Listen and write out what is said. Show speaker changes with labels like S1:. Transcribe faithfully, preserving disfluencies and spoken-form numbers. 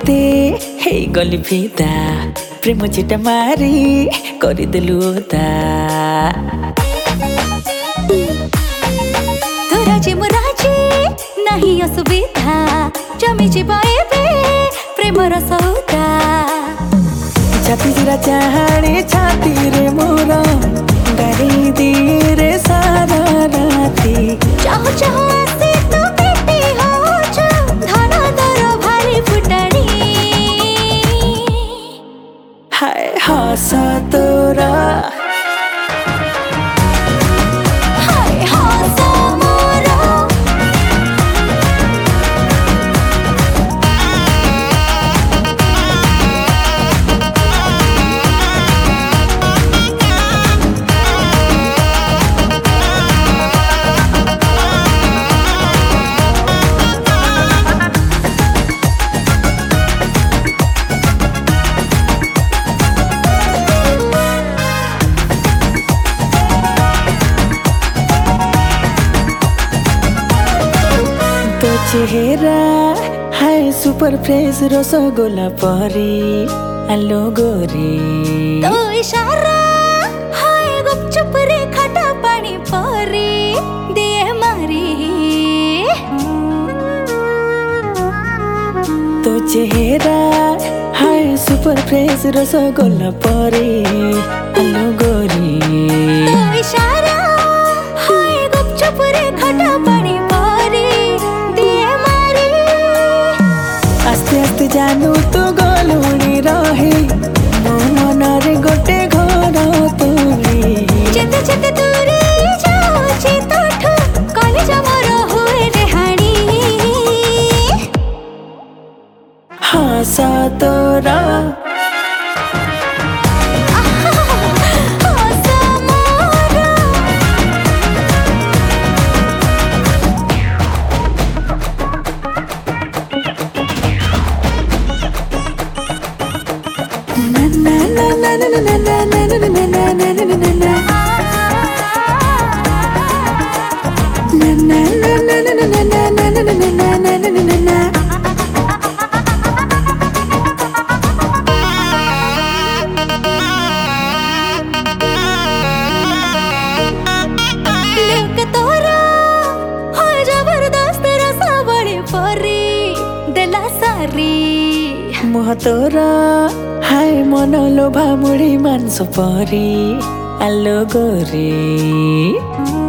S1: तोते हे गली फिदा प्रेम चिटा मारी करदेलु ओदा
S2: तोरा जे मोराजे नहीं असुविधा जमी जीवा एबे प्रेमर सौदा
S1: छाती जरा चाहणे छाती रे मोरा गारी दी रे सारा राती
S2: चाहो चाहो आसे तू बेटी हो जा धना दरो भारी फुटानी
S1: हाय हासा तोरा
S2: हाय हासा मोरा
S1: चेहरा हाय सुपर फ्रेश रसगोला परी आलो गोरी
S2: तो इशारा हाय गुपचुप रे खटा पानी परी दिए मारी
S1: तो चेहरा हाय सुपर फ्रेश रसगोला परी आलो गोरी
S2: तो इशारा हाय गुपचुप रे खटा पानी परी
S1: आस्ते आस्ते जानू तू गलुणी रहे मो मनरे गोटे घर तुरी
S2: जेते जेते दूरी जाऊची तोठू कलेज मोर हुए रे हाणी
S1: हासा तोरा मुह तोरा हाय मन लोभा मुड़ी मांस परी आलो गोरी।